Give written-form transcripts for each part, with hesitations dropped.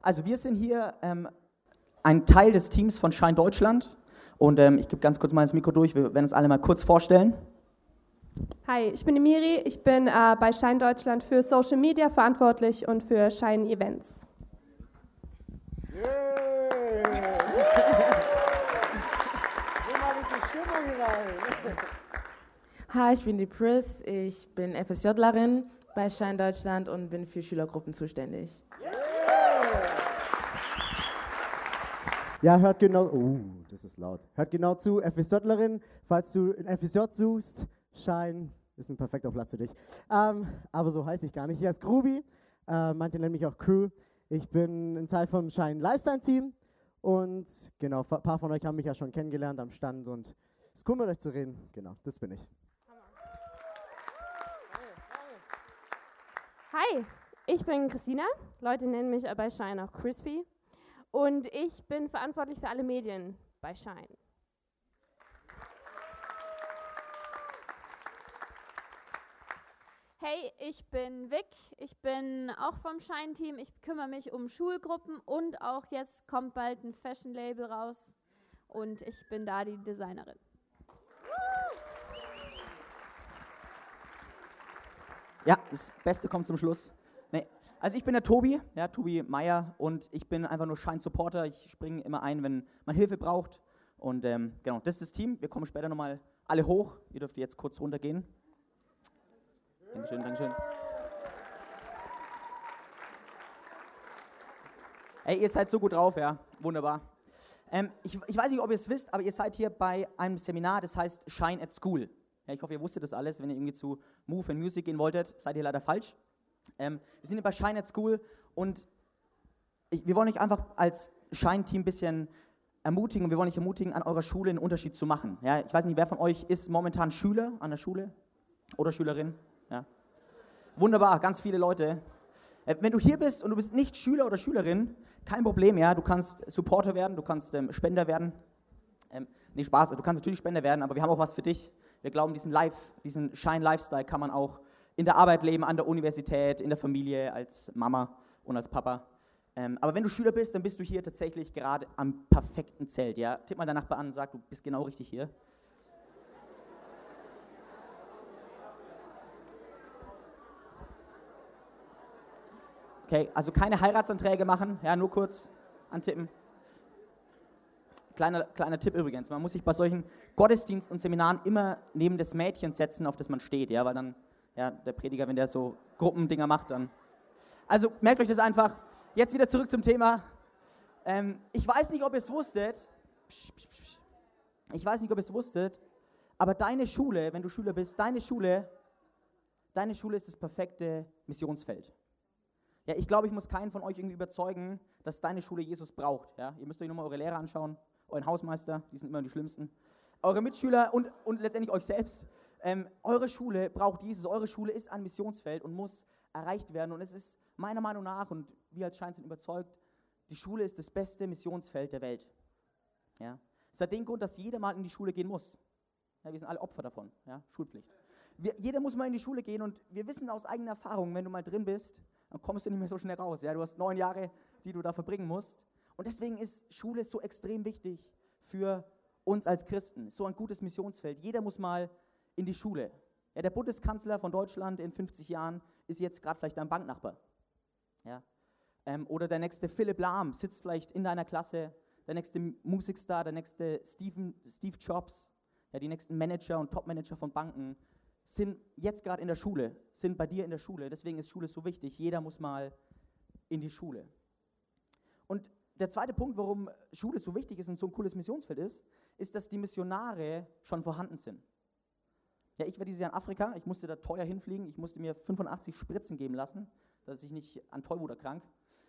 Also wir sind hier ein Teil des Teams von Shine Deutschland und ich gebe ganz kurz mal das Mikro durch, wir werden uns alle mal kurz vorstellen. Hi, ich bin die Miri, ich bin bei Shine Deutschland für Social Media verantwortlich und für Shine Events. Hi, ich bin die Pris, ich bin FSJlerin bei Shine Deutschland und bin für Schülergruppen zuständig. Ja, hört genau, das ist laut. Hört genau zu, FSJlerin, falls du ein FSJ suchst, Shine ist ein perfekter Platz für dich. Aber so heiße ich gar nicht. Hier ist Grubi, manche nennen mich auch Crew. Ich bin ein Teil vom Shine Lifestyle Team und genau, ein paar von euch haben mich ja schon kennengelernt am Stand und es ist cool mit euch zu reden. Genau, das bin ich. Hi, ich bin Christina, Leute nennen mich bei Shine auch Crispy und ich bin verantwortlich für alle Medien bei Shine. Hey, ich bin Vic, ich bin auch vom Shine-Team, ich kümmere mich um Schulgruppen und auch jetzt kommt bald ein Fashion-Label raus und ich bin da die Designerin. Ja, das Beste kommt zum Schluss. Nee. Also ich bin der Tobi, ja, Tobi Meier und ich bin einfach nur Shine-Supporter. Ich springe immer ein, wenn man Hilfe braucht und genau, das ist das Team. Wir kommen später nochmal alle hoch. Ihr dürft jetzt kurz runtergehen. Dankeschön, Dankeschön. Ey, ihr seid so gut drauf, ja, wunderbar. Ich weiß nicht, ob ihr es wisst, aber ihr seid hier bei einem Seminar, das heißt Shine at School. Ja, ich hoffe, ihr wusstet das alles. Wenn ihr irgendwie zu Move and Music gehen wolltet, seid ihr leider falsch. Wir sind hier bei Shine at School und wir wollen euch einfach als Shine-Team ein bisschen ermutigen und wir wollen euch ermutigen, an eurer Schule einen Unterschied zu machen. Ja, ich weiß nicht, wer von euch ist momentan Schüler an der Schule oder Schülerin? Ja. Wunderbar, ganz viele Leute. Wenn du hier bist und du bist nicht Schüler oder Schülerin, kein Problem, ja, du kannst Supporter werden, du kannst Spender werden. Nee, Spaß, du kannst natürlich Spender werden, aber wir haben auch was für dich. Wir glauben, diesen Shine-Lifestyle kann man auch in der Arbeit leben, an der Universität, in der Familie, als Mama und als Papa. Aber wenn du Schüler bist, dann bist du hier tatsächlich gerade am perfekten Zelt. Ja? Tipp mal deinen Nachbar an und sag, du bist genau richtig hier. Okay, also keine Heiratsanträge machen, ja, nur kurz antippen. Kleiner Tipp übrigens, man muss sich bei solchen Gottesdiensten und Seminaren immer neben das Mädchen setzen, auf das man steht, ja, weil dann, ja, der Prediger, wenn der so Gruppendinger macht, dann... Also, merkt euch das einfach. Jetzt wieder zurück zum Thema. Ich weiß nicht, ob ihr es wusstet, aber deine Schule, wenn du Schüler bist, deine Schule ist das perfekte Missionsfeld. Ja, ich glaube, ich muss keinen von euch irgendwie überzeugen, dass deine Schule Jesus braucht, ja. Ihr müsst euch nur mal eure Lehrer anschauen, euren Hausmeister, die sind immer die Schlimmsten, eure Mitschüler und letztendlich euch selbst. Eure Schule braucht Jesus, eure Schule ist ein Missionsfeld und muss erreicht werden. Und es ist meiner Meinung nach, und wir als Shine sind überzeugt, die Schule ist das beste Missionsfeld der Welt. Ja? Das hat den Grund, dass jeder mal in die Schule gehen muss. Ja, wir sind alle Opfer davon, ja? Schulpflicht. Jeder muss mal in die Schule gehen und wir wissen aus eigener Erfahrung, wenn du mal drin bist, dann kommst du nicht mehr so schnell raus. Ja? Du hast 9 Jahre, die du da verbringen musst. Und deswegen ist Schule so extrem wichtig für uns als Christen. So ein gutes Missionsfeld. Jeder muss mal in die Schule. Ja, der Bundeskanzler von Deutschland in 50 Jahren ist jetzt gerade vielleicht dein Banknachbar. Ja? Oder der nächste Philipp Lahm sitzt vielleicht in deiner Klasse, der nächste Musikstar, der nächste Steve Jobs, ja, die nächsten Manager und Topmanager von Banken sind jetzt gerade in der Schule, sind bei dir in der Schule. Deswegen ist Schule so wichtig. Jeder muss mal in die Schule. Und der zweite Punkt, warum Schule so wichtig ist und so ein cooles Missionsfeld ist, dass die Missionare schon vorhanden sind. Ja, ich war dieses Jahr in Afrika, ich musste da teuer hinfliegen, ich musste mir 85 Spritzen geben lassen, dass ich nicht an Tollwut erkrank.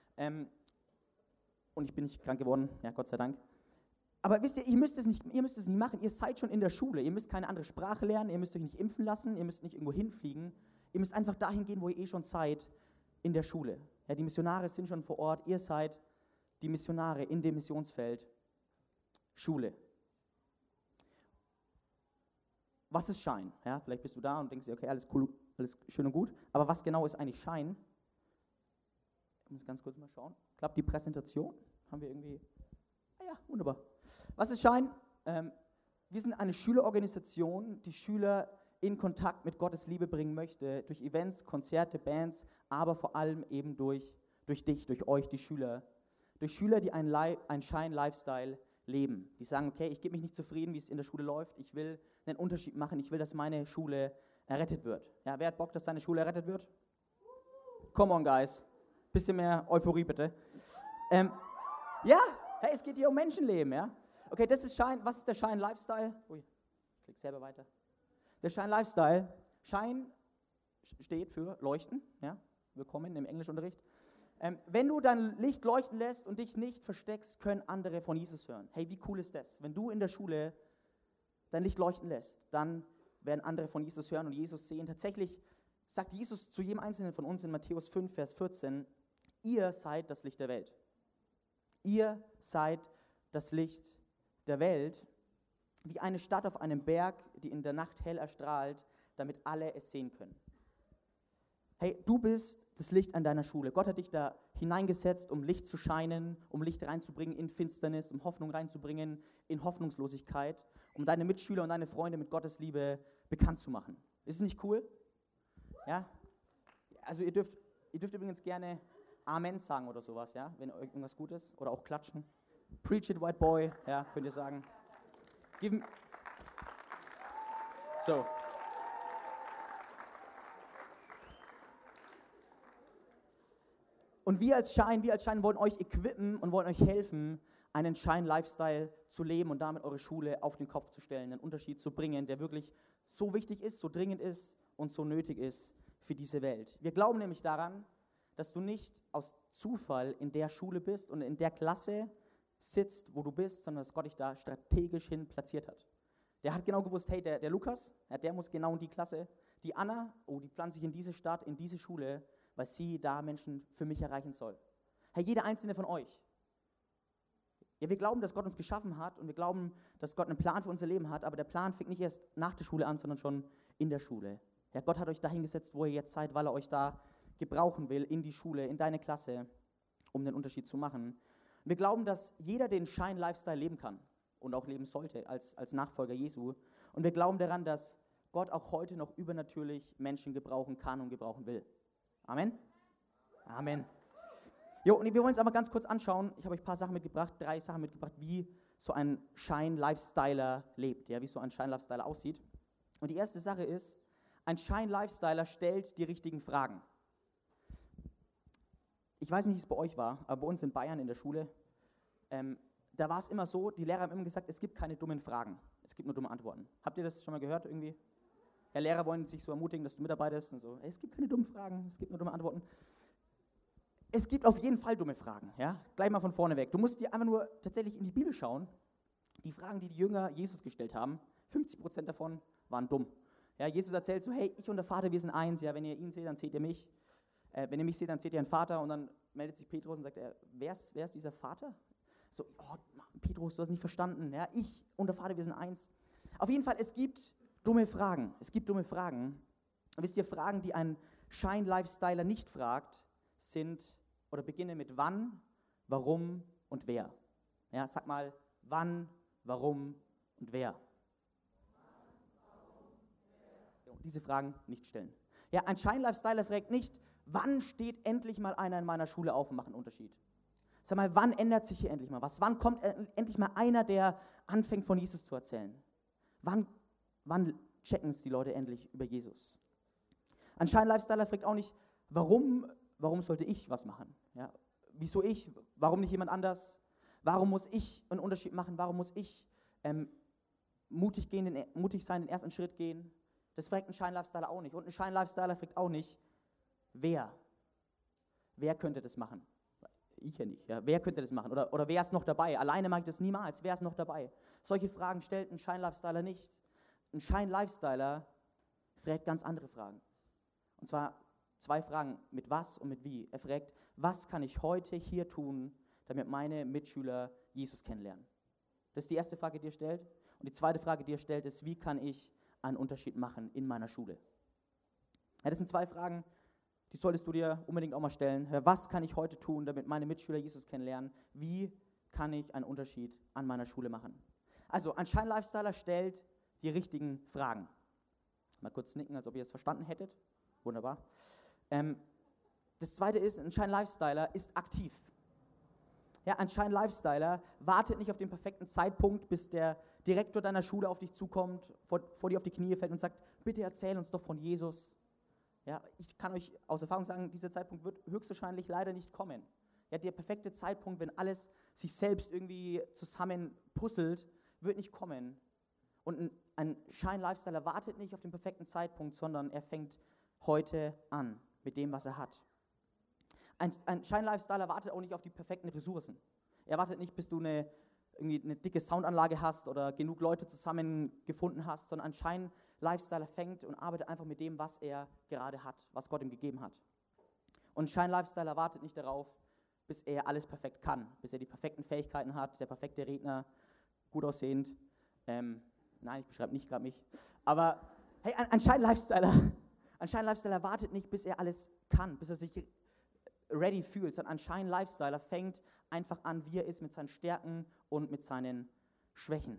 Und ich bin nicht krank geworden, ja, Gott sei Dank. Aber wisst ihr, ihr müsst es nicht machen, ihr seid schon in der Schule, ihr müsst keine andere Sprache lernen, ihr müsst euch nicht impfen lassen, ihr müsst nicht irgendwo hinfliegen, ihr müsst einfach dahin gehen, wo ihr schon seid, in der Schule. Ja, die Missionare sind schon vor Ort, ihr seid die Missionare in dem Missionsfeld Schule. Was ist Shine? Ja, vielleicht bist du da und denkst dir, okay, alles cool, alles schön und gut, aber was genau ist eigentlich Shine? muss ganz kurz mal schauen. Klappt die Präsentation? Haben wir irgendwie... Ah ja, wunderbar. Was ist Shine? Wir sind eine Schülerorganisation, die Schüler in Kontakt mit Gottes Liebe bringen möchte, durch Events, Konzerte, Bands, aber vor allem eben durch dich, durch euch, die Schüler. Durch Schüler, die einen Shine-Lifestyle leben. Die sagen, okay, ich gebe mich nicht zufrieden, wie es in der Schule läuft. Ich will einen Unterschied machen. Ich will, dass meine Schule errettet wird. Ja, wer hat Bock, dass seine Schule errettet wird? Come on, guys. Bisschen mehr Euphorie, bitte. Ja, hey, es geht hier um Menschenleben, ja. Okay, das ist Shine. Was ist der Shine-Lifestyle? Ui, ich klick selber weiter. Der Shine-Lifestyle. Shine steht für Leuchten, ja. Willkommen im Englischunterricht. Wenn du dein Licht leuchten lässt und dich nicht versteckst, können andere von Jesus hören. Hey, wie cool ist das? Wenn du in der Schule dein Licht leuchten lässt, dann werden andere von Jesus hören und Jesus sehen. Tatsächlich sagt Jesus zu jedem Einzelnen von uns in Matthäus 5, Vers 14, ihr seid das Licht der Welt. Ihr seid das Licht der Welt, wie eine Stadt auf einem Berg, die in der Nacht hell erstrahlt, damit alle es sehen können. Hey, du bist das Licht an deiner Schule. Gott hat dich da hineingesetzt, um Licht zu scheinen, um Licht reinzubringen in Finsternis, um Hoffnung reinzubringen in Hoffnungslosigkeit, um deine Mitschüler und deine Freunde mit Gottes Liebe bekannt zu machen. Ist es nicht cool? Ja? Also ihr dürft übrigens gerne Amen sagen oder sowas, ja, wenn irgendwas gut ist, oder auch klatschen. Preach it, white boy, ja, könnt ihr sagen. So. Und wir als Shine wollen euch equippen und wollen euch helfen, einen Shine-Lifestyle zu leben und damit eure Schule auf den Kopf zu stellen, einen Unterschied zu bringen, der wirklich so wichtig ist, so dringend ist und so nötig ist für diese Welt. Wir glauben nämlich daran, dass du nicht aus Zufall in der Schule bist und in der Klasse sitzt, wo du bist, sondern dass Gott dich da strategisch hin platziert hat. Der hat genau gewusst, hey, der Lukas, der muss genau in die Klasse. Die Anna, die pflanze ich in diese Stadt, in diese Schule, weil sie da Menschen für mich erreichen soll. Hey, jeder einzelne von euch. Ja, wir glauben, dass Gott uns geschaffen hat und wir glauben, dass Gott einen Plan für unser Leben hat, aber der Plan fängt nicht erst nach der Schule an, sondern schon in der Schule. Ja, Gott hat euch da hingesetzt, wo ihr jetzt seid, weil er euch da gebrauchen will, in die Schule, in deine Klasse, um den Unterschied zu machen. Und wir glauben, dass jeder den Shine-Lifestyle leben kann und auch leben sollte als Nachfolger Jesu. Und wir glauben daran, dass Gott auch heute noch übernatürlich Menschen gebrauchen kann und gebrauchen will. Amen? Amen. Jo, und wir wollen uns aber ganz kurz anschauen. Ich habe euch ein paar Sachen mitgebracht, 3 Sachen mitgebracht, wie so ein Shine-Lifestyler lebt, ja, wie so ein Shine-Lifestyler aussieht. Und die erste Sache ist, ein Shine-Lifestyler stellt die richtigen Fragen. Ich weiß nicht, wie es bei euch war, aber bei uns in Bayern in der Schule, da war es immer so, die Lehrer haben immer gesagt, es gibt keine dummen Fragen, es gibt nur dumme Antworten. Habt ihr das schon mal gehört irgendwie? Ja, Lehrer wollen sich so ermutigen, dass du mitarbeitest und so. Es gibt keine dummen Fragen, es gibt nur dumme Antworten. Es gibt auf jeden Fall dumme Fragen, ja? Gleich mal von vorne weg. Du musst dir einfach nur tatsächlich in die Bibel schauen. Die Fragen, die die Jünger Jesus gestellt haben, 50% davon waren dumm. Ja, Jesus erzählt so, hey, ich und der Vater, wir sind eins. Ja, wenn ihr ihn seht, dann seht ihr mich. Wenn ihr mich seht, dann seht ihr einen Vater. Und dann meldet sich Petrus und sagt, wer ist dieser Vater? So, Petrus, du hast nicht verstanden. Ja, ich und der Vater, wir sind eins. Auf jeden Fall, es gibt dumme Fragen. Es gibt dumme Fragen. Und wisst ihr, Fragen, die ein Shine-Lifestyler nicht fragt, sind oder beginnen mit wann, warum und wer. Ja, sag mal, wann, warum und wer. Diese Fragen nicht stellen. Ja, ein Shine-Lifestyler fragt nicht, wann steht endlich mal einer in meiner Schule auf und macht einen Unterschied. Sag mal, wann ändert sich hier endlich mal was? Wann kommt endlich mal einer, der anfängt von Jesus zu erzählen? Wann checken es die Leute endlich über Jesus? Ein Shine-Lifestyler fragt auch nicht, warum sollte ich was machen? Ja, wieso ich? Warum nicht jemand anders? Warum muss ich einen Unterschied machen? Warum muss ich mutig sein, den ersten Schritt gehen? Das fragt ein Shine-Lifestyler auch nicht. Und ein Shine-Lifestyler fragt auch nicht, wer? Wer könnte das machen? Ich ja nicht. Ja. Wer könnte das machen? Oder wer ist noch dabei? Alleine mache ich das niemals. Wer ist noch dabei? Solche Fragen stellt ein Shine-Lifestyler nicht. Ein Shine-Lifestyler fragt ganz andere Fragen. Und zwar 2 Fragen, mit was und mit wie. Er fragt, was kann ich heute hier tun, damit meine Mitschüler Jesus kennenlernen? Das ist die erste Frage, die er stellt. Und die zweite Frage, die er stellt, ist, wie kann ich einen Unterschied machen in meiner Schule? Ja, das sind 2 Fragen, die solltest du dir unbedingt auch mal stellen. Was kann ich heute tun, damit meine Mitschüler Jesus kennenlernen? Wie kann ich einen Unterschied an meiner Schule machen? Also ein Shine Lifestyler stellt die richtigen Fragen. Mal kurz nicken, als ob ihr es verstanden hättet. Wunderbar. Das zweite ist, ein Shine Lifestyler ist aktiv. Ja, ein Shine Lifestyler wartet nicht auf den perfekten Zeitpunkt, bis der Direktor deiner Schule auf dich zukommt, vor dir auf die Knie fällt und sagt, bitte erzähl uns doch von Jesus. Ja, ich kann euch aus Erfahrung sagen, dieser Zeitpunkt wird höchstwahrscheinlich leider nicht kommen. Ja, der perfekte Zeitpunkt, wenn alles sich selbst irgendwie zusammen puzzelt, wird nicht kommen. Und ein Shine Lifestyler wartet nicht auf den perfekten Zeitpunkt, sondern er fängt heute an mit dem, was er hat. Ein Shine Lifestyler wartet auch nicht auf die perfekten Ressourcen. Er wartet nicht, bis du irgendwie eine dicke Soundanlage hast oder genug Leute zusammengefunden hast, sondern ein Shine Lifestyler fängt und arbeitet einfach mit dem, was er gerade hat, was Gott ihm gegeben hat. Und ein Shine Lifestyler wartet nicht darauf, bis er alles perfekt kann, bis er die perfekten Fähigkeiten hat, der perfekte Redner, gut aussehend. Nein, ich beschreibe nicht gerade mich. Aber hey, ein Shine Lifestyler wartet nicht, bis er alles kann, bis er sich ready fühlt, sondern ein Shine Lifestyler fängt einfach an, wie er ist, mit seinen Stärken und mit seinen Schwächen.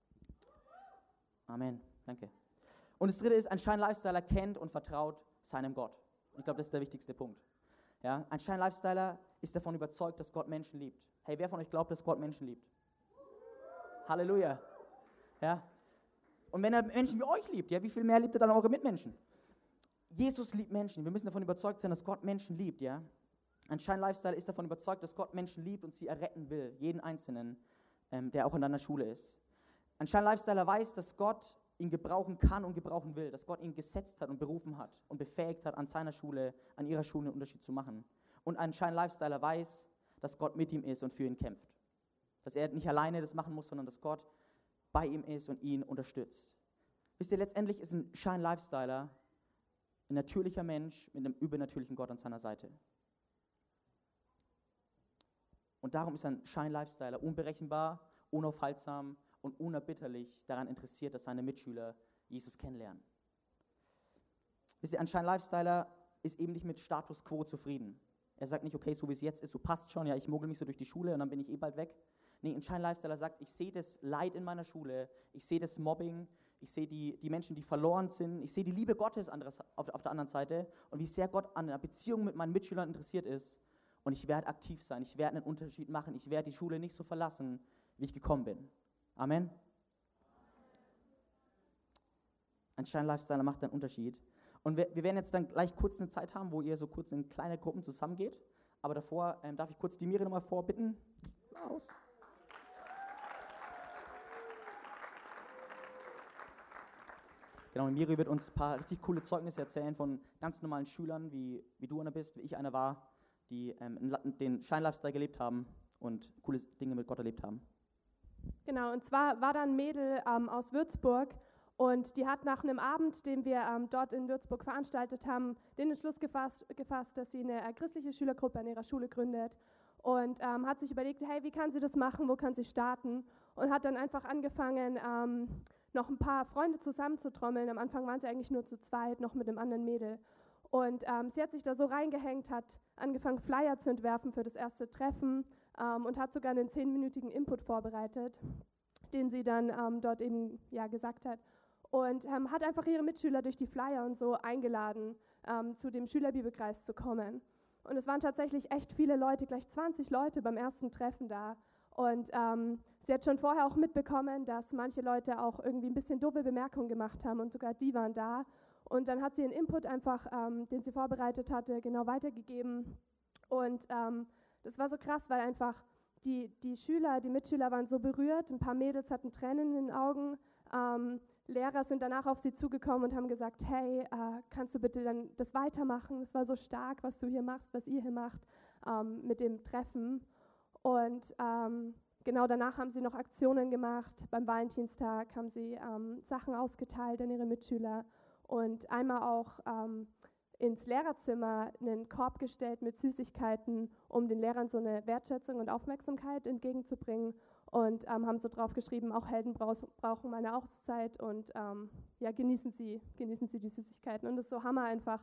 Amen. Danke. Und das dritte ist, ein Shine Lifestyler kennt und vertraut seinem Gott. Ich glaube, das ist der wichtigste Punkt. Ja, ein Shine Lifestyler ist davon überzeugt, dass Gott Menschen liebt. Hey, wer von euch glaubt, dass Gott Menschen liebt? Halleluja. Ja. Und wenn er Menschen wie euch liebt, ja, wie viel mehr liebt er dann eure Mitmenschen? Jesus liebt Menschen. Wir müssen davon überzeugt sein, dass Gott Menschen liebt, ja. Ein Shine Lifestyle ist davon überzeugt, dass Gott Menschen liebt und sie erretten will, jeden Einzelnen, der auch in deiner Schule ist. Ein Shine Lifestyler weiß, dass Gott ihn gebrauchen kann und gebrauchen will, dass Gott ihn gesetzt hat und berufen hat und befähigt hat, an seiner Schule, an ihrer Schule einen Unterschied zu machen. Und ein Shine Lifestyler weiß, dass Gott mit ihm ist und für ihn kämpft. Dass er nicht alleine das machen muss, sondern dass Gott bei ihm ist und ihn unterstützt. Wisst ihr, letztendlich ist ein Shine Lifestyler ein natürlicher Mensch mit einem übernatürlichen Gott an seiner Seite. Und darum ist ein Shine Lifestyler unberechenbar, unaufhaltsam und unerbitterlich daran interessiert, dass seine Mitschüler Jesus kennenlernen. Wisst ihr, ein Shine Lifestyler ist eben nicht mit Status Quo zufrieden. Er sagt nicht, okay, so wie es jetzt ist, so passt schon, ja, ich mogel mich so durch die Schule und dann bin ich bald weg. Nee, ein Shine Lifestyler sagt, ich sehe das Leid in meiner Schule, ich sehe das Mobbing, ich sehe die Menschen, die verloren sind, ich sehe die Liebe Gottes auf der anderen Seite und wie sehr Gott an einer Beziehung mit meinen Mitschülern interessiert ist. Und ich werde aktiv sein, ich werde einen Unterschied machen, ich werde die Schule nicht so verlassen, wie ich gekommen bin. Amen. Ein Shine Lifestyler macht einen Unterschied. Und wir werden jetzt dann gleich kurz eine Zeit haben, wo ihr so kurz in kleine Gruppen zusammengeht. Aber davor darf ich kurz die Miri nochmal vorbitten. Applaus. Genau, und Miri wird uns ein paar richtig coole Zeugnisse erzählen von ganz normalen Schülern, wie du einer bist, wie ich einer war, die den Shine Lifestyle gelebt haben und coole Dinge mit Gott erlebt haben. Genau, und zwar war da ein Mädel aus Würzburg und die hat nach einem Abend, den wir dort in Würzburg veranstaltet haben, den Entschluss gefasst, dass sie eine christliche Schülergruppe an ihrer Schule gründet und hat sich überlegt, hey, wie kann sie das machen, wo kann sie starten und hat dann einfach angefangen, noch ein paar Freunde zusammenzutrommeln. Am Anfang waren sie eigentlich nur zu zweit, noch mit einem anderen Mädel. Und sie hat sich da so reingehängt, hat angefangen, Flyer zu entwerfen für das erste Treffen und hat sogar einen 10-minütigen Input vorbereitet, den sie dann dort eben gesagt hat. Und hat einfach ihre Mitschüler durch die Flyer und so eingeladen, zu dem Schülerbibelkreis zu kommen. Und es waren tatsächlich echt viele Leute, gleich 20 Leute beim ersten Treffen da. Und sie hat schon vorher auch mitbekommen, dass manche Leute auch irgendwie ein bisschen doofe Bemerkungen gemacht haben und sogar die waren da. Und dann hat sie einen Input einfach, den sie vorbereitet hatte, genau weitergegeben. Und das war so krass, weil einfach die Mitschüler waren so berührt. Ein paar Mädels hatten Tränen in den Augen. Lehrer sind danach auf sie zugekommen und haben gesagt, hey, kannst du bitte dann das weitermachen? Das war so stark, was du hier machst, was ihr hier macht mit dem Treffen. Und genau danach haben sie noch Aktionen gemacht. Beim Valentinstag haben sie Sachen ausgeteilt an ihre Mitschüler. Und einmal auch ins Lehrerzimmer einen Korb gestellt mit Süßigkeiten, um den Lehrern so eine Wertschätzung und Aufmerksamkeit entgegenzubringen. Und haben so drauf geschrieben, auch Helden brauchen mal eine Auszeit und genießen Sie die Süßigkeiten. Und das ist so Hammer einfach,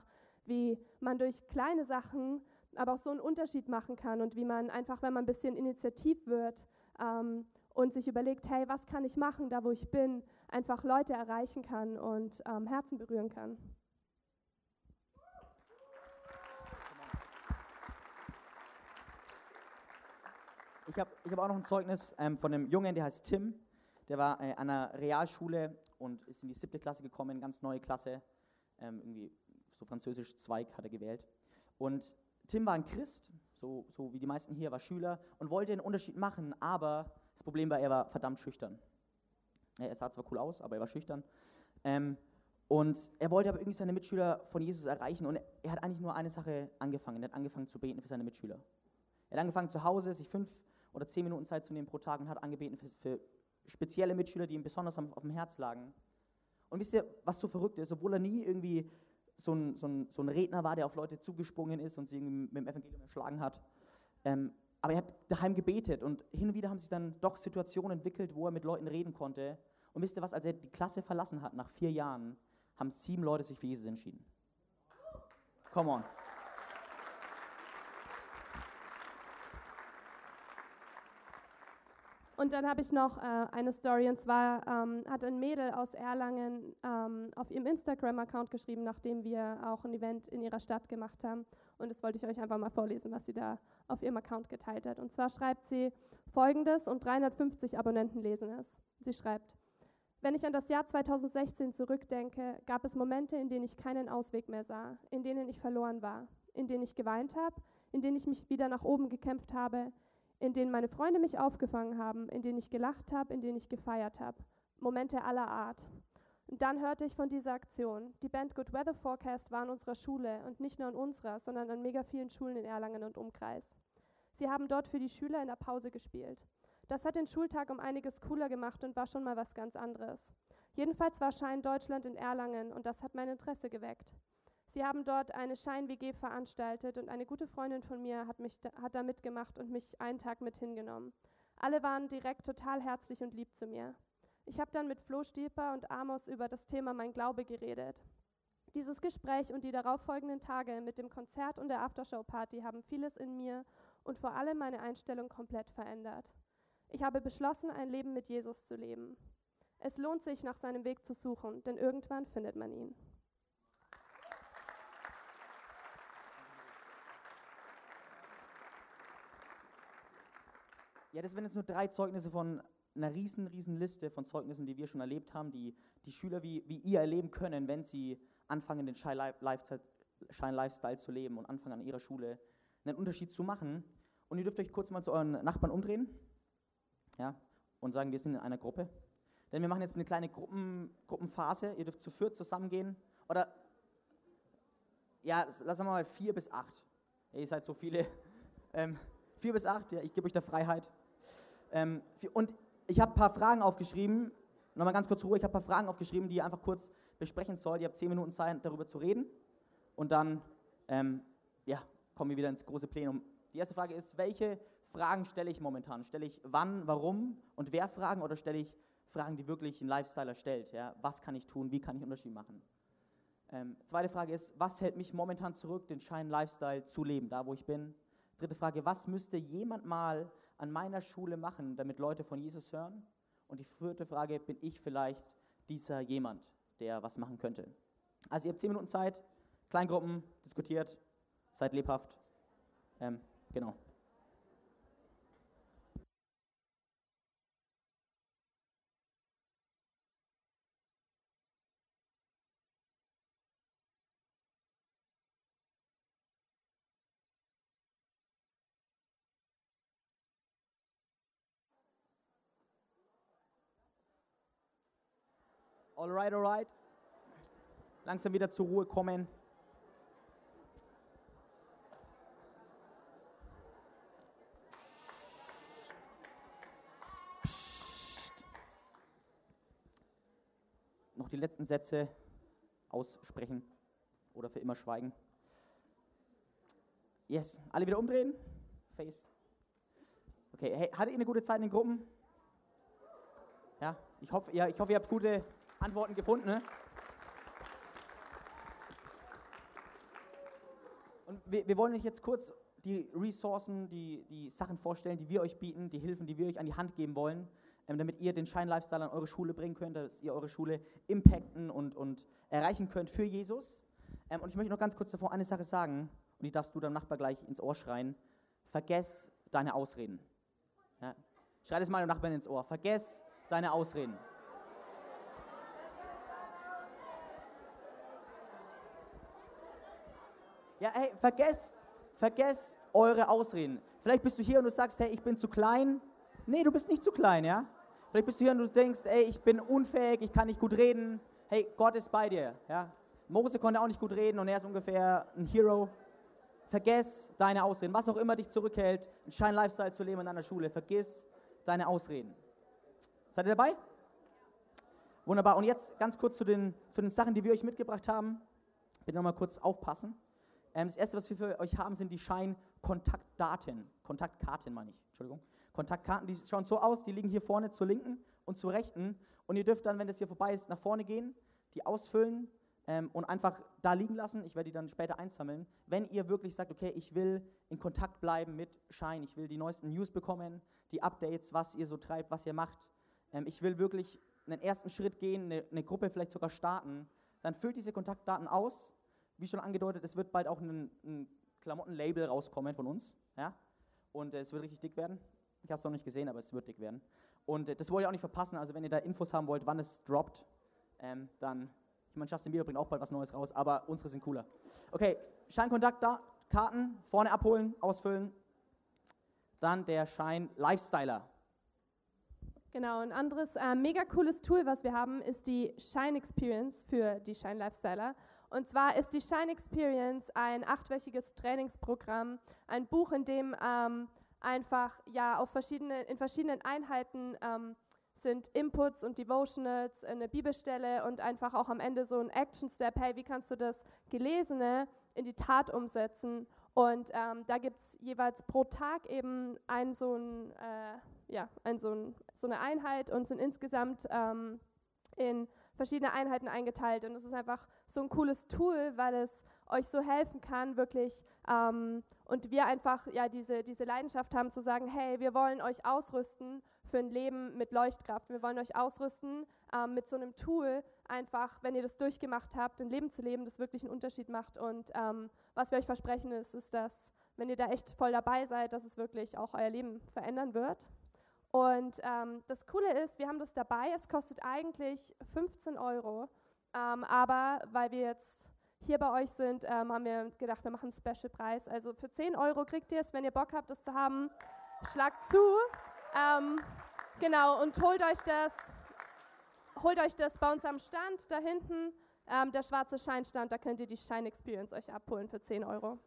wie man durch kleine Sachen aber auch so einen Unterschied machen kann und wie man einfach, wenn man ein bisschen initiativ wird und sich überlegt, hey, was kann ich machen, da wo ich bin, einfach Leute erreichen kann und Herzen berühren kann. Ich hab auch noch ein Zeugnis von einem Jungen, der heißt Tim. Der war an einer Realschule und ist in die 7. Klasse gekommen, ganz neue Klasse. Irgendwie so Französisch-Zweig hat er gewählt. Und Tim war ein Christ, so wie die meisten hier, war Schüler und wollte einen Unterschied machen, aber das Problem war, er war verdammt schüchtern. Er sah zwar cool aus, aber er war schüchtern. Und er wollte aber irgendwie seine Mitschüler von Jesus erreichen und er hat eigentlich nur eine Sache angefangen. Er hat angefangen zu beten für seine Mitschüler. Er hat angefangen zu Hause, sich 5 oder 10 Minuten Zeit zu nehmen pro Tag und hat angebeten für spezielle Mitschüler, die ihm besonders auf dem Herz lagen. Und wisst ihr, was so verrückt ist? Obwohl er nie irgendwie so ein Redner war, der auf Leute zugesprungen ist und sie irgendwie mit dem Evangelium erschlagen hat. Aber er hat daheim gebetet und hin und wieder haben sich dann doch Situationen entwickelt, wo er mit Leuten reden konnte. Und wisst ihr was, als er die Klasse verlassen hat, nach 4 Jahren, haben 7 Leute sich für Jesus entschieden. Come on. Und dann habe ich noch eine Story, und zwar hat ein Mädel aus Erlangen auf ihrem Instagram-Account geschrieben, nachdem wir auch ein Event in ihrer Stadt gemacht haben. Und das wollte ich euch einfach mal vorlesen, was sie da auf ihrem Account geteilt hat. Und zwar schreibt sie Folgendes, und 350 Abonnenten lesen es. Sie schreibt: Wenn ich an das Jahr 2016 zurückdenke, gab es Momente, in denen ich keinen Ausweg mehr sah, in denen ich verloren war, in denen ich geweint habe, in denen ich mich wieder nach oben gekämpft habe, in denen meine Freunde mich aufgefangen haben, in denen ich gelacht habe, in denen ich gefeiert habe. Momente aller Art. Und dann hörte ich von dieser Aktion. Die Band Good Weather Forecast war an unserer Schule und nicht nur an unserer, sondern an mega vielen Schulen in Erlangen und Umkreis. Sie haben dort für die Schüler in der Pause gespielt. Das hat den Schultag um einiges cooler gemacht und war schon mal was ganz anderes. Jedenfalls war Shine Deutschland in Erlangen und das hat mein Interesse geweckt. Sie haben dort eine Shine-WG veranstaltet und eine gute Freundin von mir hat da mitgemacht und mich einen Tag mit hingenommen. Alle waren direkt total herzlich und lieb zu mir. Ich habe dann mit Flo Stieper und Amos über das Thema Mein Glaube geredet. Dieses Gespräch und die darauffolgenden Tage mit dem Konzert und der Aftershow-Party haben vieles in mir und vor allem meine Einstellung komplett verändert. Ich habe beschlossen, ein Leben mit Jesus zu leben. Es lohnt sich, nach seinem Weg zu suchen, denn irgendwann findet man ihn. Ja, das wären jetzt nur 3 Zeugnisse von einer riesen Liste von Zeugnissen, die wir schon erlebt haben, die Schüler wie ihr erleben können, wenn sie anfangen, den Shine Lifestyle zu leben und anfangen, an ihrer Schule einen Unterschied zu machen. Und ihr dürft euch kurz mal zu euren Nachbarn umdrehen, ja, und sagen, wir sind in einer Gruppe. Denn wir machen jetzt eine kleine Gruppenphase. Ihr dürft zu 4 zusammengehen. Oder, ja, lassen wir mal 4 bis 8. Ja, ihr seid so viele. 4 bis 8, ja, ich gebe euch da Freiheit. Und ich habe ein paar Fragen aufgeschrieben, nochmal ganz kurz Ruhe, ich habe ein paar Fragen aufgeschrieben, die ihr einfach kurz besprechen sollt. Ihr habt 10 Minuten Zeit, darüber zu reden. Und dann kommen wir wieder ins große Plenum. Die erste Frage ist, welche Fragen stelle ich momentan? Stelle ich wann, warum und wer Fragen, oder stelle ich Fragen, die wirklich ein Lifestyler stellt? Ja? Was kann ich tun, wie kann ich Unterschied machen? Zweite Frage ist, was hält mich momentan zurück, den Shine Lifestyle zu leben, da wo ich bin? Dritte Frage, was müsste jemand mal an meiner Schule machen, damit Leute von Jesus hören? Und die 4. Frage, bin ich vielleicht dieser jemand, der was machen könnte? Also ihr habt 10 Minuten Zeit, Kleingruppen, diskutiert, seid lebhaft. Genau. Alright. Langsam wieder zur Ruhe kommen. Psst. Noch die letzten Sätze aussprechen oder für immer schweigen. Yes, alle wieder umdrehen. Face. Okay, hey, hattet ihr eine gute Zeit in den Gruppen? Ja, ich hoffe, ihr habt gute Antworten gefunden, ne? wir wollen euch jetzt kurz die Ressourcen, die Sachen vorstellen, die wir euch bieten, die Hilfen, die wir euch an die Hand geben wollen, damit ihr den Shine-Lifestyle an eure Schule bringen könnt, dass ihr eure Schule impacten und erreichen könnt für Jesus. Und ich möchte noch ganz kurz davor eine Sache sagen, und die darfst du deinem Nachbar gleich ins Ohr schreien: Vergess deine Ausreden. Ja? Schrei das mal dem Nachbarn ins Ohr: Vergess deine Ausreden. Ja, hey, vergesst eure Ausreden. Vielleicht bist du hier und du sagst, hey, ich bin zu klein. Nee, du bist nicht zu klein, ja? Vielleicht bist du hier und du denkst, ey, ich bin unfähig, ich kann nicht gut reden. Hey, Gott ist bei dir, ja? Mose konnte auch nicht gut reden und er ist ungefähr ein Hero. Vergess deine Ausreden. Was auch immer dich zurückhält, einen Shine-Lifestyle zu leben in deiner Schule, vergiss deine Ausreden. Seid ihr dabei? Wunderbar. Und jetzt ganz kurz zu den Sachen, die wir euch mitgebracht haben. Bitte nochmal kurz aufpassen. Das erste, was wir für euch haben, sind die Shine-Kontaktdaten. Kontaktkarten meine ich, Entschuldigung. Kontaktkarten, die schauen so aus, die liegen hier vorne zur linken und zur rechten. Und ihr dürft dann, wenn das hier vorbei ist, nach vorne gehen, die ausfüllen und einfach da liegen lassen. Ich werde die dann später einsammeln. Wenn ihr wirklich sagt, okay, ich will in Kontakt bleiben mit Shine, ich will die neuesten News bekommen, die Updates, was ihr so treibt, was ihr macht. Ich will wirklich einen ersten Schritt gehen, eine Gruppe vielleicht sogar starten. Dann füllt diese Kontaktdaten aus. Wie schon angedeutet, es wird bald auch ein Klamottenlabel rauskommen von uns. Ja? Und es wird richtig dick werden. Ich habe es noch nicht gesehen, aber es wird dick werden. Und das wollt ihr auch nicht verpassen. Also wenn ihr da Infos haben wollt, wann es droppt, dann, ich meine, Justin Bieber bringt auch bald was Neues raus, aber unsere sind cooler. Okay, Shine-Kontaktkarten, vorne abholen, ausfüllen. Dann der Shine Lifestyler. Genau, ein anderes mega cooles Tool, was wir haben, ist die Shine Experience für die Shine Lifestyler. Und zwar ist die Shine Experience ein 8-wöchiges Trainingsprogramm, ein Buch, in dem einfach ja in verschiedenen Einheiten sind Inputs und Devotionals, eine Bibelstelle und einfach auch am Ende so ein Action-Step. Hey, wie kannst du das Gelesene in die Tat umsetzen? Und da gibt es jeweils pro Tag eben so eine Einheit und sind insgesamt in verschiedene Einheiten eingeteilt. Und es ist einfach so ein cooles Tool, weil es euch so helfen kann, wirklich, und wir einfach ja diese Leidenschaft haben zu sagen, hey, wir wollen euch ausrüsten für ein Leben mit Leuchtkraft. Wir wollen euch ausrüsten mit so einem Tool, einfach, wenn ihr das durchgemacht habt, ein Leben zu leben, das wirklich einen Unterschied macht. Und was wir euch versprechen ist, dass, wenn ihr da echt voll dabei seid, dass es wirklich auch euer Leben verändern wird. Und das Coole ist, wir haben das dabei, es kostet eigentlich 15 €, aber weil wir jetzt hier bei euch sind, haben wir gedacht, wir machen einen Special-Preis. Also für 10 € kriegt ihr es, wenn ihr Bock habt, das zu haben, schlagt zu. Genau, und holt euch das bei uns am Stand da hinten, der schwarze Shine-Stand, da könnt ihr die Shine Experience euch abholen für 10 €.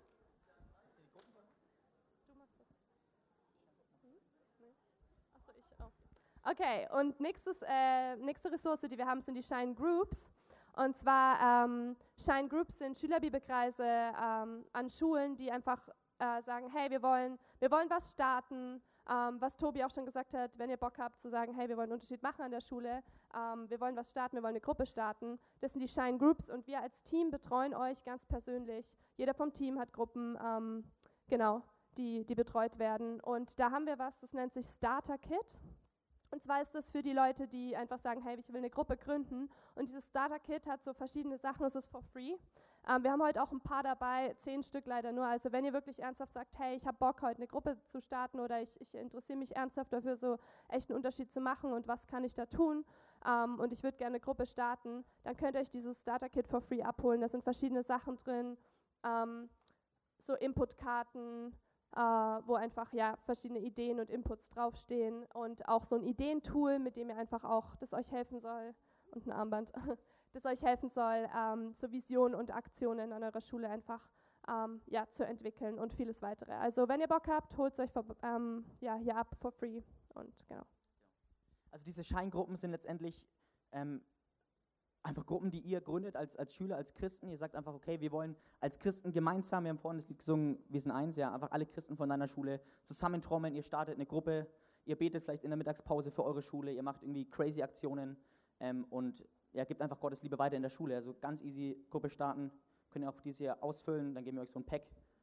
Okay, und nächste Ressource, die wir haben, sind die Shine Groups. Und zwar, Shine Groups sind Schülerbibelkreise an Schulen, die einfach sagen, hey, wir wollen was starten. Was Tobi auch schon gesagt hat, wenn ihr Bock habt zu sagen, hey, wir wollen einen Unterschied machen an der Schule, wir wollen was starten, wir wollen eine Gruppe starten. Das sind die Shine Groups und wir als Team betreuen euch ganz persönlich. Jeder vom Team hat Gruppen, genau, die betreut werden. Und da haben wir was, das nennt sich Starter Kit. Und zwar ist das für die Leute, die einfach sagen, hey, ich will eine Gruppe gründen. Und dieses Starter-Kit hat so verschiedene Sachen, es ist for free. Wir haben heute auch ein paar dabei, 10 Stück leider nur. Also wenn ihr wirklich ernsthaft sagt, hey, ich habe Bock, heute eine Gruppe zu starten oder ich interessiere mich ernsthaft dafür, so echt einen Unterschied zu machen und was kann ich da tun und ich würde gerne eine Gruppe starten, dann könnt ihr euch dieses Starter-Kit for free abholen. Da sind verschiedene Sachen drin, so Inputkarten, wo einfach ja verschiedene Ideen und Inputs draufstehen und auch so ein Ideentool, mit dem ihr einfach auch, das euch helfen soll, und ein Armband, das euch helfen soll, so Visionen und Aktionen an eurer Schule einfach zu entwickeln und vieles weitere. Also wenn ihr Bock habt, holt es euch hier ab for free und genau. Also diese Shine-Gruppen sind letztendlich einfach Gruppen, die ihr gründet als Schüler, als Christen. Ihr sagt einfach, okay, wir wollen als Christen gemeinsam, wir haben vorhin das Lied gesungen, wir sind eins, ja, einfach alle Christen von deiner Schule zusammentrommeln, ihr startet eine Gruppe, ihr betet vielleicht in der Mittagspause für eure Schule, ihr macht irgendwie crazy Aktionen und gebt einfach Gottes Liebe weiter in der Schule. Also ganz easy Gruppe starten, könnt ihr auch dieses hier ausfüllen, dann geben wir euch so ein Pack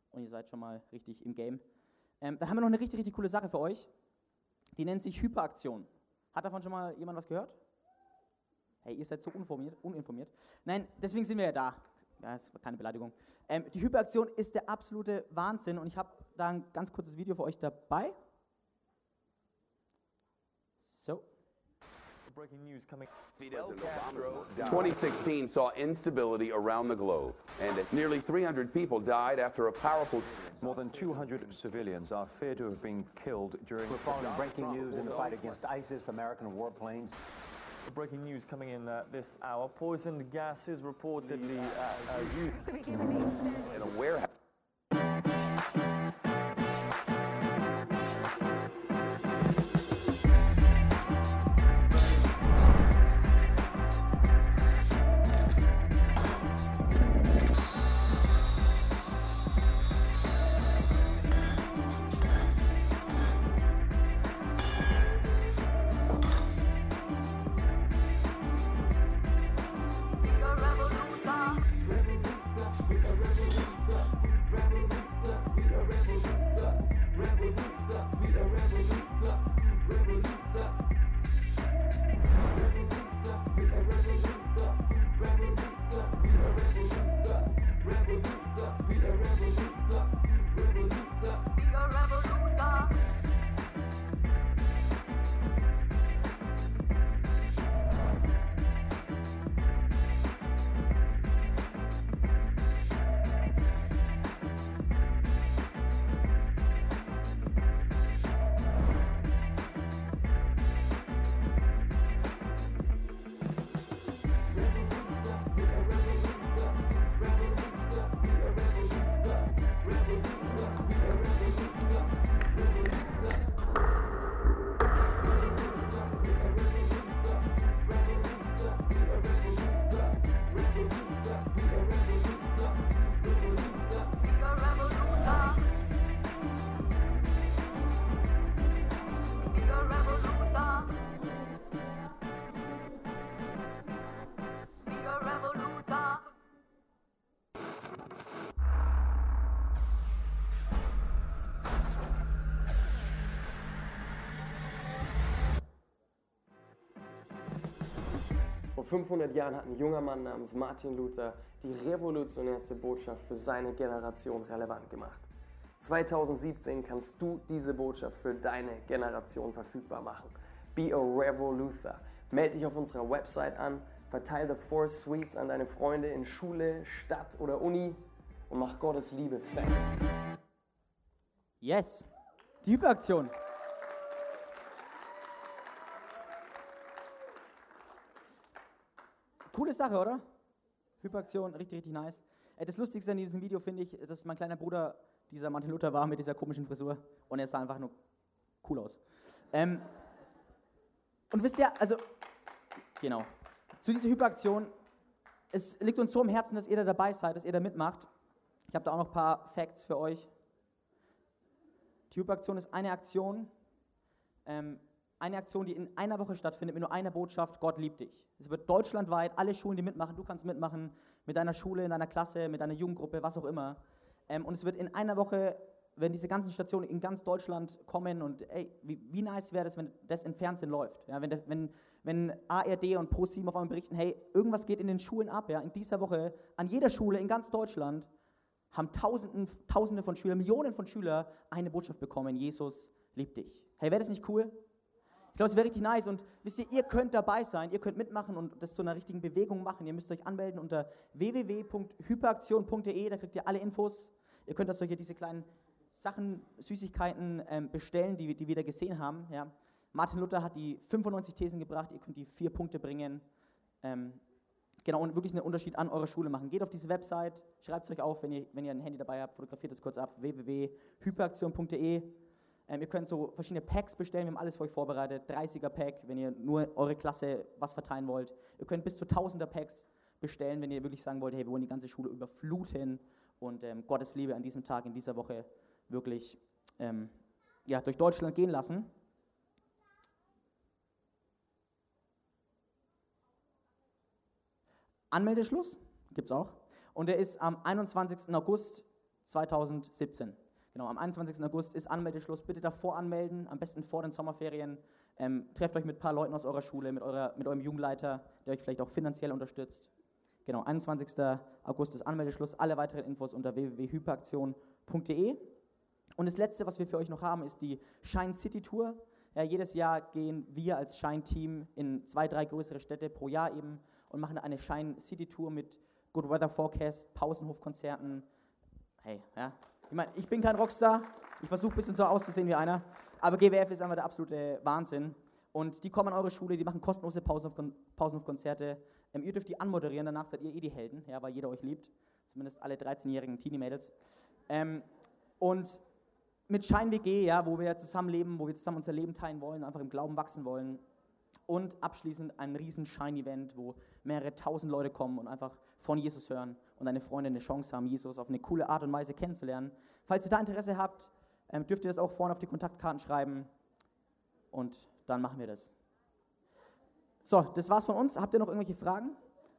und ihr seid schon mal richtig im Game. Dann haben wir noch eine richtig, richtig coole Sache für euch. Die nennt sich Hyperaktion. Hat davon schon mal jemand was gehört? Hey, ihr seid so uninformiert. Nein, deswegen sind wir ja da. Ja, das war keine Beleidigung. Die Hyperaktion ist der absolute Wahnsinn und ich habe da ein ganz kurzes Video für euch dabei. So. Breaking news coming. Fidel Castro 2016 saw instability around the globe, and nearly 300 people died after a powerful. More than 200 civilians are feared to have been killed during. We're following breaking news in the fight against ISIS, American warplanes. Breaking news coming in this hour. Poisoned gases reportedly used In a warehouse. Vor 500 Jahren hat ein junger Mann namens Martin Luther die revolutionärste Botschaft für seine Generation relevant gemacht. 2017 kannst du diese Botschaft für deine Generation verfügbar machen. Be a Revoluter. Melde dich auf unserer Website an, verteile The Four Sweets an deine Freunde in Schule, Stadt oder Uni und mach Gottes Liebe fett. Yes, die Hyperaktion. Coole Sache, oder? Hyperaktion, richtig, richtig nice. Das Lustigste an diesem Video finde ich, dass mein kleiner Bruder dieser Martin Luther war mit dieser komischen Frisur und er sah einfach nur cool aus. Und wisst ihr, also, genau, zu dieser Hyperaktion, es liegt uns so am Herzen, dass ihr da dabei seid, dass ihr da mitmacht. Ich habe da auch noch ein paar Facts für euch. Die Hyperaktion ist eine Aktion, die in einer Woche stattfindet mit nur einer Botschaft: Gott liebt dich. Es wird deutschlandweit, alle Schulen, die mitmachen, du kannst mitmachen, mit deiner Schule, in deiner Klasse, mit deiner Jugendgruppe, was auch immer. Und es wird in einer Woche, wenn diese ganzen Stationen in ganz Deutschland kommen und ey, wie nice wäre das, wenn das im Fernsehen läuft. Ja, wenn ARD und Pro7 auf einmal berichten, hey, irgendwas geht in den Schulen ab. Ja, in dieser Woche an jeder Schule in ganz Deutschland haben Tausende von Schülern, Millionen von Schülern eine Botschaft bekommen: Jesus liebt dich. Hey, wäre das nicht cool? Ich glaube, es wäre richtig nice und wisst ihr könnt dabei sein, ihr könnt mitmachen und das zu einer richtigen Bewegung machen. Ihr müsst euch anmelden unter www.hyperaktion.de, da kriegt ihr alle Infos. Ihr könnt das hier diese kleinen Sachen, Süßigkeiten bestellen, die wir da gesehen haben. Ja. Martin Luther hat die 95 Thesen gebracht, ihr könnt die 4 Punkte bringen. Genau, und wirklich einen Unterschied an eurer Schule machen. Geht auf diese Website, schreibt es euch auf, wenn ihr ein Handy dabei habt, fotografiert es kurz ab, www.hyperaktion.de. Ihr könnt so verschiedene Packs bestellen, wir haben alles für euch vorbereitet. 30er-Pack, wenn ihr nur eure Klasse was verteilen wollt. Ihr könnt bis zu 1000er-Packs bestellen, wenn ihr wirklich sagen wollt, hey, wir wollen die ganze Schule überfluten und Gottes Liebe an diesem Tag, in dieser Woche wirklich durch Deutschland gehen lassen. Anmeldeschluss gibt es auch. Und der ist am 21. August 2017. Genau, am 21. August ist Anmeldeschluss. Bitte davor anmelden, am besten vor den Sommerferien. Trefft euch mit ein paar Leuten aus eurer Schule, mit eurem Jugendleiter, der euch vielleicht auch finanziell unterstützt. Genau, 21. August ist Anmeldeschluss. Alle weiteren Infos unter www.hyperaktion.de. Und das Letzte, was wir für euch noch haben, ist die Shine City Tour. Ja, jedes Jahr gehen wir als Shine Team in 2, 3 größere Städte pro Jahr eben und machen eine Shine City Tour mit Good Weather Forecast, Pausenhofkonzerten. Hey, ja. Ich meine, ich bin kein Rockstar, ich versuche ein bisschen so auszusehen wie einer, aber GWF ist einfach der absolute Wahnsinn. Und die kommen an eure Schule, die machen kostenlose Pausenhofkonzerte. Ihr dürft die anmoderieren, danach seid ihr die Helden, ja, weil jeder euch liebt. Zumindest alle 13-jährigen Teenie-Mädels. Und mit Shine WG, ja, wo wir zusammenleben, wo wir zusammen unser Leben teilen wollen, einfach im Glauben wachsen wollen. Und abschließend ein riesen Shine-Event, wo mehrere tausend Leute kommen und einfach von Jesus hören und deine Freunde eine Chance haben, Jesus auf eine coole Art und Weise kennenzulernen. Falls ihr da Interesse habt, dürft ihr das auch vorne auf die Kontaktkarten schreiben und dann machen wir das. So, das war's von uns. Habt ihr noch irgendwelche Fragen?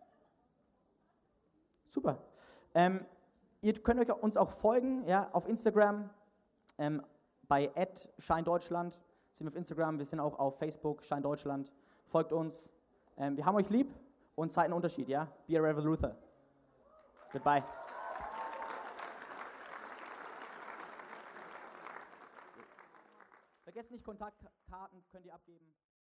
Super. Ihr könnt uns auch folgen, ja, auf Instagram, bei @ShineDeutschland sind wir auf Instagram, wir sind auch auf Facebook, Shine Deutschland. Folgt uns. Wir haben euch lieb und seid ein Unterschied, ja? Be a Rebel Luther. Goodbye. Vergesst nicht, Kontaktkarten könnt ihr abgeben.